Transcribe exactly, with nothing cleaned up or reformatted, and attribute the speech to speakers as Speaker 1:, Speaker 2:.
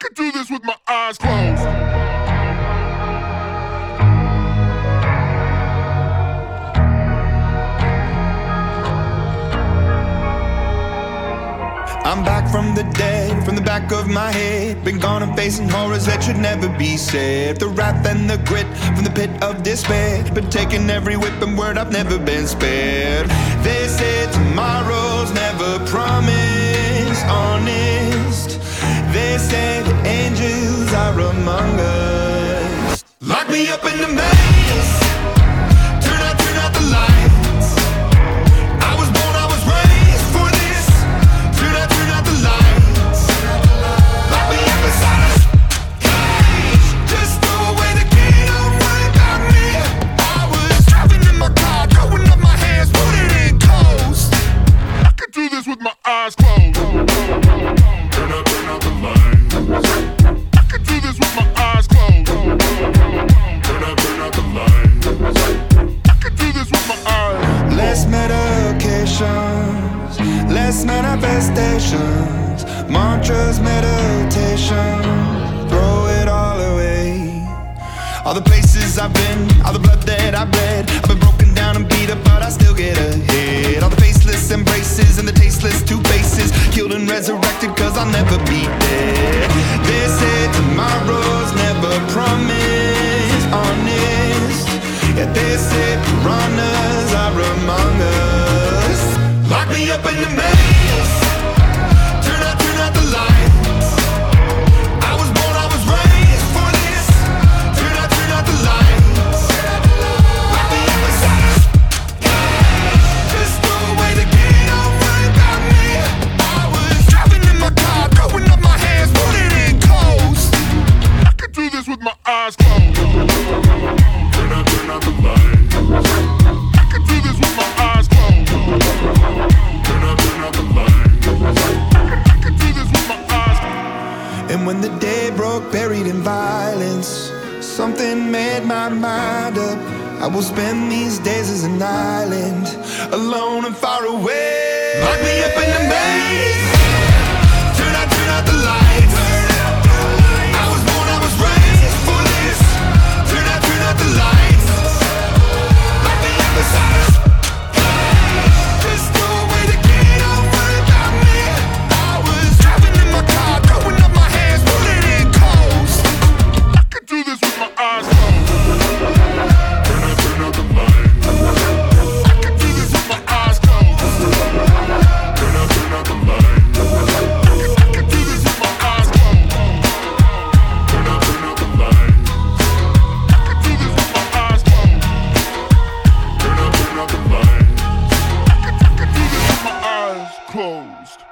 Speaker 1: could do this with my eyes closed.
Speaker 2: I'm back from the dead, from the back of my head. Been gone and facing horrors that should never be said. The wrath and the grit from the pit of despair. Been taking every whip and word, I've never been spared. They say tomorrow's never promised, honest. They say the angels are among us. Lock me up in the maze, turn out, turn out the lights.
Speaker 1: With my eyes closed. Turn out, turn out the lights. I could do this with my eyes closed. Turn out, turn out the lights. I could do this with my eyes.
Speaker 2: Less medications, less manifestations, mantras, meditation, throw it all away. All the places I've been, all the blood that I've bled, I've been broken down and beat up, but I still get ahead. All the faceless embraces and the tasteless two faces, killed and resurrected cause I'll never be dead. They say tomorrow's never promised, honest. Yeah, they say piranhas are among us. Lock me up in the maze, turn out, turn out the lights. I was born, I was raised for this. Turn out, turn out the lights. Lock me up inside this cage. Just throw away the key, don't worry about me. I was driving in my car, throwing up my hands, putting in clothes.
Speaker 1: I could do this with my eyes closed. Turn out, turn out the lights. I could do this with my eyes closed. Turn out, turn out the lights. I could do this with my eyes closed.
Speaker 2: And when the day broke, buried in violence, something made my mind up. I will spend these days as an island, alone and far away. Lock me up in the maze, turn out, turn out the lights. I was born, I was raised for this. Turn out, turn out the lights. Lock me up inside this cage. Just throw away the key, don't worry about me. I was driving in my car, throwing up my hands, pulling in clothes.
Speaker 1: I could do this with my eyes closed. Turn out, turn out the lights. I could do this with my eyes closed. Turn out, turn out the lights. I could do this with my eyes closed. Turn out, turn out the lights. I could do this with my eyes closed. Turn out, turn out the lights. I could, I could do this with my eyes closed.